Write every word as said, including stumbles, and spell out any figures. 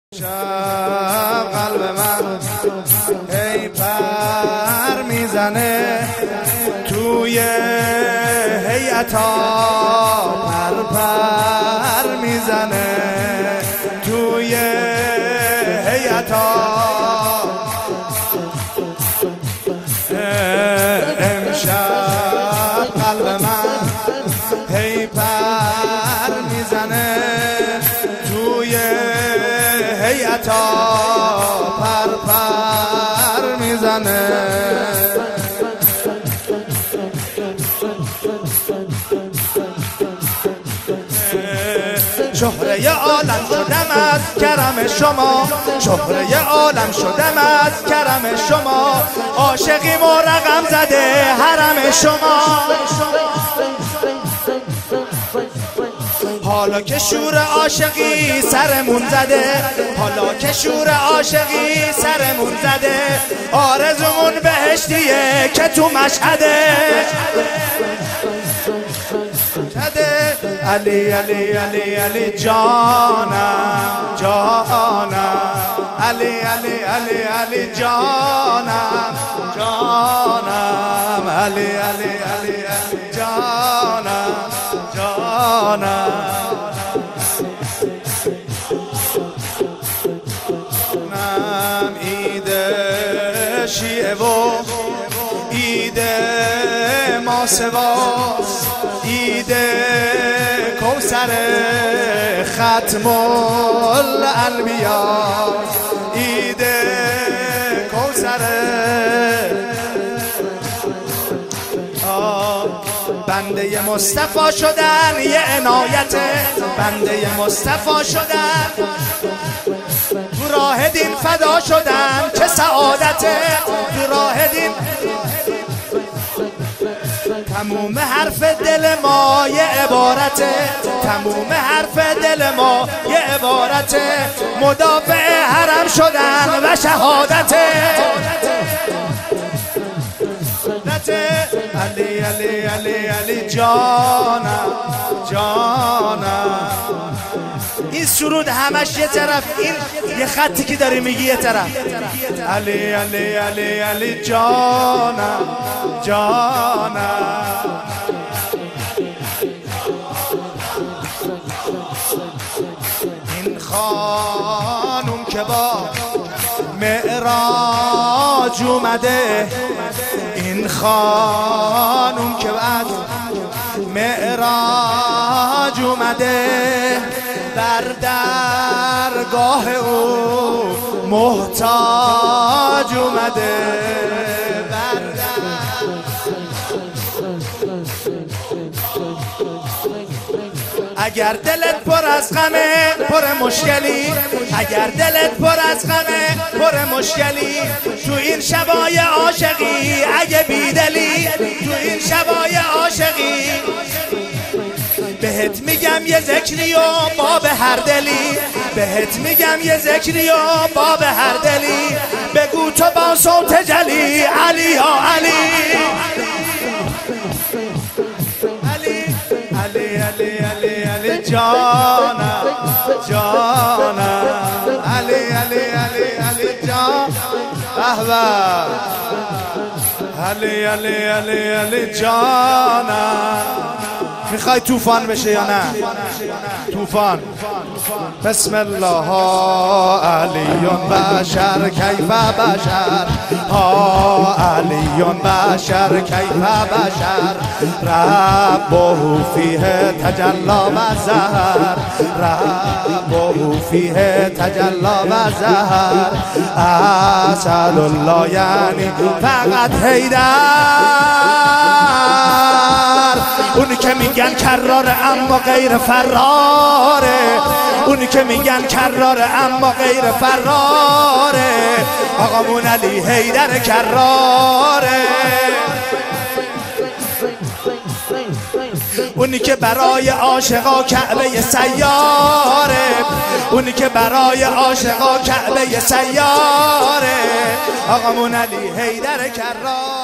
شب قلب من هی پر میزنه توی هیئتا، پر پر میزنه توی هیئتا. امشب قلب من هی پر میزنه توی هیئتا، پر پر میزنه. شهره عالم شدم از کرم شما، شهره عالم شدم از کرم شما، عاشقی و رقم زده حرم شما. حالا که شور عاشقی سرمون زده، حالا که شور عاشقی سرمون زده، آرزومون بهشتیه که تو مشهده. علی علی علی علی جانم جانم، علی علی علی علی جانم جانم، علی علی علی علی جانم جانم. نم ایده شیعه و ایده ماسواس، ایده کوثر ختم الانبیا، ایده کوثر. بنده مصطفی شدن یه عنایته، بنده مصطفی شدن تو راه دین فدا شدن چه سعادته، تو راه دین. تموم حرف دل ما یه عبارته، تموم حرف دل ما یه عبارته، مدافع حرم شدن و شهادته. علی علی علی علی جانم جانم. این سرود همش یه طرف، این یه خطی که داری میگی یه طرف. علی علی علی علی جانم جانم. این خانوم که با معراج اومده، این خانوم که بعد معراج اومده، بر درگاه او محتاج اومده. اگر دلت پر از غمه پر مشکلی، اگر دلت پر از غمه پر مشکلی، تو این شبای عاشقی اگه بیدلی، تو این شبای عاشقی بهت میگم یه ذکری و باب هر دلی، بهت میگم یه ذکری و باب هر دلی، بگو تو با صوت جلی علی ها علی. علی علی علی علی جانم جانم، علی علی علی علی جان احباب، علی علی علی علی جانم. میخوای طوفان بشه یا نه؟ طوفان. بسم الله علیون بشر کیف بشر، ها علیون بشر کیف بشر، ربه فیه تجلا و ظهر، ربه فیه تجلا و ظهر، اسأل الله یعنی فقط حیدر. اونی که میگن کراره اما غیر فراره، اونی که میگن کراره اما غیر فراره، آقامون علی حیدر کراره. اونی که برای عاشقا کعبه سیاره، اونی که برای عاشقا کعبه سیاره، آقامون علی حیدر کراره.